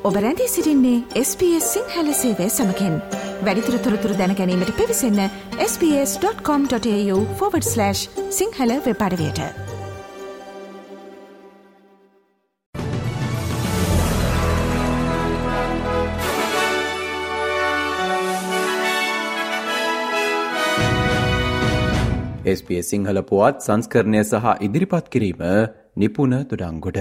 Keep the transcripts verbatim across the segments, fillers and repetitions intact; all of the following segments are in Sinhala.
ඔබ රැඳී සිටින්නේ එස් බී එස් සිංහල සේවය සමගින්. වැඩිදුර තොරතුරු දැන ගැනීමට පිවිසන්න S B S dot com dot AU forward slash Sinhala web අඩවියට. එස් බී එස් සිංහල පුවත් සංස්කරණය සහ ඉදිරිපත් කිරීම නිපුණ තුඩංගොඩ.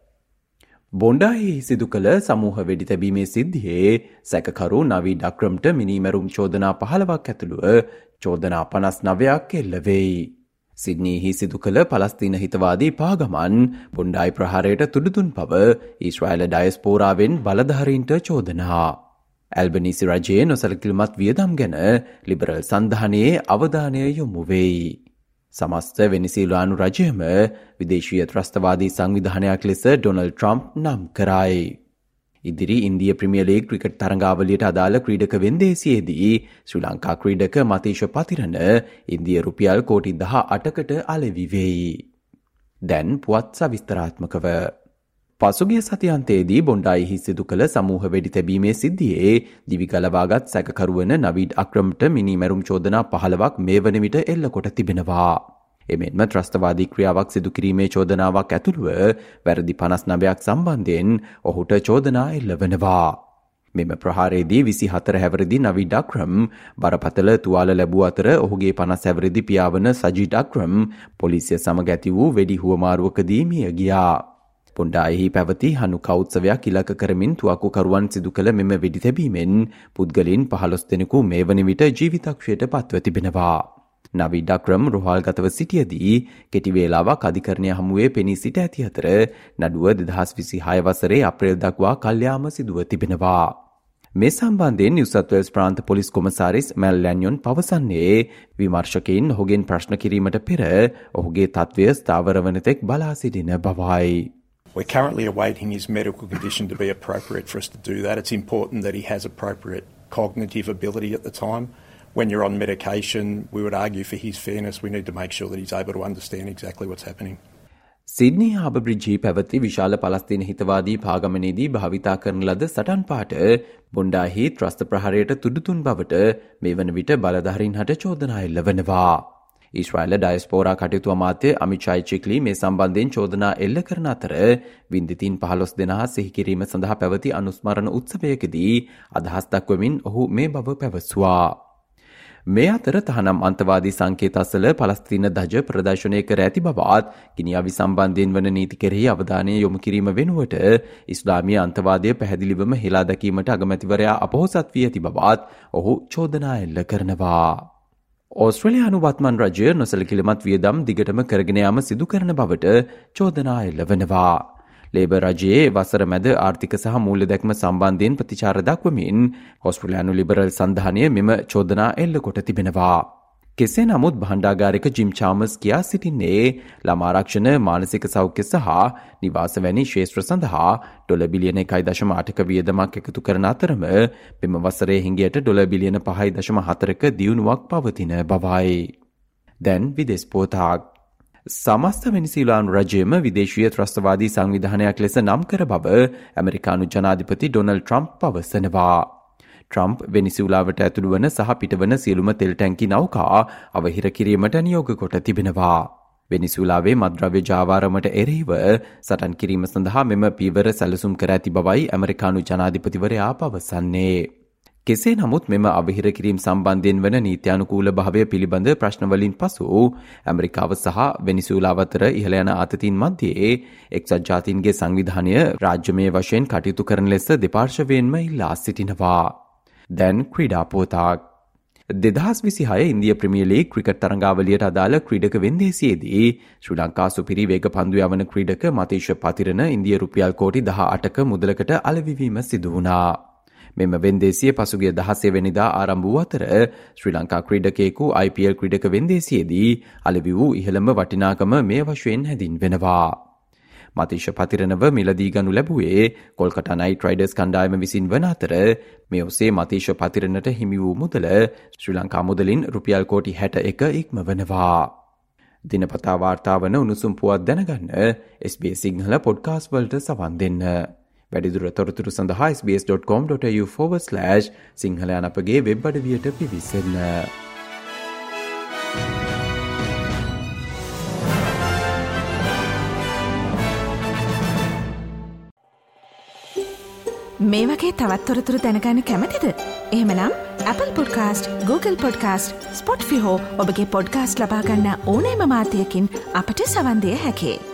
බොණ්ඩායෙහි සිදු කළ සමූහ වෙඩි තැබීමේ සිද්ධියේ සැකකරු නවීඩ් අක්‍රම්ට මිනීමැරුම් චෝදනා පහළොවක් ඇතුළුව චෝදනා පනස් නවයක් එල්ල වෙයි. සිඩ්නීහි සිදු කළ පලස්තීන හිතවාදී පාගමන් බොණ්ඩායි ප්‍රහාරයට තුඩු දුන් බව ඊශ්‍රායල ඩයස්පෝරාවෙන් බලධාරීන්ට චෝදනා. ඇල්බනීසි රජයේ නොසලකිලිමත් වියදම් ගැන ලිබරල් සන්ධානයේ අවධානය යොමු වෙයි. සමස්ත වෙනිසීලානු රජයම විදේශීය ත්‍රස්තවාදී සංවිධානයක් ලෙස ඩොනල්ඩ් ට්‍රම්ප් නම් කරයි. ඉදිරි ඉන්දිය ප්‍රීමියර් ලීග් ක්‍රිකට් තරඟාවලියට අදාළ ක්‍රීඩක වෙන්දේසියේදී ශ්‍රී ලංකා ක්‍රීඩක මතීෂ පතිරණ ඉන්දිය රුපියල් කෝටි දහ අටකට අලෙවි වෙයි. දැන් පුවත් සවිස්තරාත්මකව. පසුගිය සතියන්තයේදී බොණ්ඩායෙහි සිදු කළ සමූහ වෙඩි තැබීමේ සිද්ධියේ දිවිගලවාගත් සැකකරුවන නවීඩ් අක්‍රම්ට මිනීමැරුම් චෝදනා පහළොවක් මේ වන විට එල්ල කොට තිබෙනවා. එමෙන්ම ත්‍රස්තවාදී ක්‍රියාවක් සිදු කිරීමේ චෝදනාවක් ඇතුළුව වැරදි පනස් නවයක් සම්බන්ධයෙන් ඔහුට චෝදනා එල්ල වනවා. මෙම ප්‍රහාරයේදී විසි හතර හැවිරිදි නවීඩ් අක්‍රම් බරපතල තුවාල ලැබූ අතර ඔහුගේ පනස් හැවිරිදි පියාවන සජීඩ් අක්‍රම් පොලිසිය සමග ඇති වූ වෙඩි හුවමාරුවකදී මිය ගියා. බොණ්ඩායෙහි පැවති හනුකා උත්සවයක් ඉලක්ක කරමින් තුවක්කුකරුවන් සිදු කළ මෙම වෙඩි තැබීමෙන් පුද්ගලයන් පහළොස් දෙනෙකු මේ වන විට ජීවිතක්ෂයට පත්ව තිබෙනවා. නවීඩ් අක්‍රම් රෝහල්ගතව සිටියදී කෙටි වේලාවක් අධිකරණය හමුවේ පෙනී සිට ඇති අතර නඩුව දෙදහස් විසිහය වසරේ අප්‍රේල් දක්වා කල්යාම සිදුව තිබෙනවා. මේ සම්බන්ධයෙන් නිව් සවුත් වේල්ස් ප්‍රාන්ත පොලිස් කොමසාරිස් මැල් ලැන්යොන් පවසන්නේ විමර්ශකයින් ඔහුගෙන් ප්‍රශ්න කිරීමට පෙර ඔහුගේ තත්ත්වය ස්ථාවර වන තෙක් බලා සිටින බවයි. We're currently awaiting his medical condition to be appropriate for us to do that. It's important that he has appropriate cognitive ability at the time. When you're on medication, we would argue for his fairness, we need to make sure that he's able to understand exactly what's happening. Sydney Harbour බ්‍රිජ්ජී පැවති විශාල පලස්තීන හිතවාදී පාගමනේදී භාවිතා කරන ලද සටන් පාට බොණ්ඩායෙහි ත්‍රස්ත ප්‍රහාරයට තුඩු දුන් බවට මේ වන විට බලධාරීන් හට චෝදනා එල්ල වනවා. ඊශ්‍රායල ඩයස්පෝරා කටයුතු අමාත්‍ය අමිචායි චික්ලි මේ සම්බන්ධයෙන් චෝදනා එල්ල කරන අතර වින්දිතීන් පහළොස් දෙනා සිහි කිරීම සඳහා පැවති අනුස්මරණ උත්සවයකදී අදහස් දක්වමින් ඔහු මේ බව පැවසුවා. මේ අතර තහනම් අන්තවාදී සංකේත අසල පලස්තීන ධජ ප්‍රදර්ශනය කර ඇති බවත් ගිනි අවි සම්බන්ධයෙන් වන නීති කෙරෙහි අවධානය යොමු කිරීම වෙනුවට ඉස්ලාමීය අන්තවාදය පැහැදිලිවම හෙලා දැකීමට අගමැතිවරයා අපොහොසත් වී ඇති බවත් ඔහු චෝදනා එල්ල කරනවා. ඕස්ට්‍රේලියානු වත්මන් රජය නොසලකිලිමත් වියදම් දිගටම කරගෙන යාම සිදු කරන බවට චෝදනා එල්ල වනවා. ලේබර් රජයේ වසර මැද ආර්ථික සහ මූල්‍ය දැක්ම සම්බන්ධයෙන් ප්‍රතිචාර දක්වමින් ඕස්ට්‍රේලියානු ලිබරල් සන්ධානය මෙම චෝදනා එල්ල කොට තිබෙනවා. කෙසේ නමුත් භාණ්ඩාගාරික ජිම් චාමස් කියා සිටින්නේ ළමා ආරක්ෂණ මානසික සෞඛ්‍ය සහ නිවාස වැනි ක්ෂේත්‍ර සඳහා ඩොලර් බිලියන එකයි දශම අටක වියදමක් එකතු කරන අතරම මෙම වසරේ හිඟයට ඩොලර් බිලියන පහයි දශම හතරක දියුණුවක් පවතින බවයි. දැන් විදේශ පොතක්. සමස්ත වෙනිසීලානු රජයම විදේශීය ත්‍රස්තවාදී සංවිධානයක් ලෙස නම් කර බව ඇමරිකානු ජනාධිපති ඩොනල්ඩ් ට්‍රම්ප් පවසනවා. ට්‍රම්ප් වෙනිසුලාවට ඇතුළු වන සහ පිටවන සියලුම තෙල් ටැංකි නෞකා අවහිර කිරීමට නියෝග කොට තිබෙනවා. වෙනිසුලාවේ මත්ද්‍රව්‍ය ජාවාරමට එරෙහිව සටන් කිරීම සඳහා මෙම පීවර සැලසුම් කර ඇති බවයි ඇමරිකානු ජනාධිපතිවරයා පවසන්නේ. කෙසේ නමුත් මෙම අවහිර කිරීම සම්බන්ධයෙන් වන නීත්‍යානුකූල භාවය පිළිබඳ ප්‍රශ්නවලින් පසු ඇමරිකාව සහ වෙනිසුලාව අතර ඉහළ යන ආතතීන් මැදේ එක්සත් ජාතීන්ගේ සංවිධානය රාජ්‍යමය වශයෙන් කටයුතු කරන ලෙස දෙපාර්ශ්වයෙන්ම ඉල්ලා සිටිනවා. දැන් ක්‍රීඩා පුවතක්. දෙදහස් විසිහය ඉන්දිය ප්‍රීමියර් ලීග් ක්‍රිකට් තරඟාවලියට අදාළ ක්‍රීඩක වෙන්දේසියේදී ශ්‍රී ලංකා සුපිරි වේග පන්දු යවන ක්‍රීඩක මතීෂ පතිරණ ඉන්දිය රුපියල් කෝටි දහ අටක මුදලකට අලෙවිවීම සිදු වුණා. මෙම වෙන්දේසිය පසුගිය දහසේ වෙනිදා ආරම්භ වූ අතර ශ්‍රී ලංකා ක්‍රීඩකයෙකු ආයි පී එල් ක්‍රීඩක වෙන්දේසියේදී අලෙවි වූ ඉහළම වටිනාකම මේ වශයෙන් හැඳින්වෙනවා. මතීෂ පතිරණව මිලදී ගනු ලැබුවේ කොල්කතා නයිට් රයිඩර්ස් කණ්ඩායම විසින් වන අතර මේ ඔස්සේ මතීෂ පතිරණට හිමි වූ මුදල ශ්‍රී ලංකා මුදලින් රුපියල් කෝටි හැට එක ඉක්මවනවා. දිනපතා වාර්තා වන උණුසුම් පුවත් දැනගන්න S B S Sinhala podcast වලට සවන් දෙන්න. වැඩිදුර තොරතුරු සඳහා S B S dot com dot AU forward slash Sinhala යන අපගේ වෙබ් අඩවියට පිවිසෙන්න. මේ වගේ තවත් තොරතුරු දැනගන්න කැමතිද? එහෙමනම් Apple Podcast, Google Podcast, Spotify හෝ ඔබගේ පොඩ්කාස්ට් ලබා ගන්න ඕනෑම මාධ්‍යයකින් අපට සවන් දෙන්න හැකියි.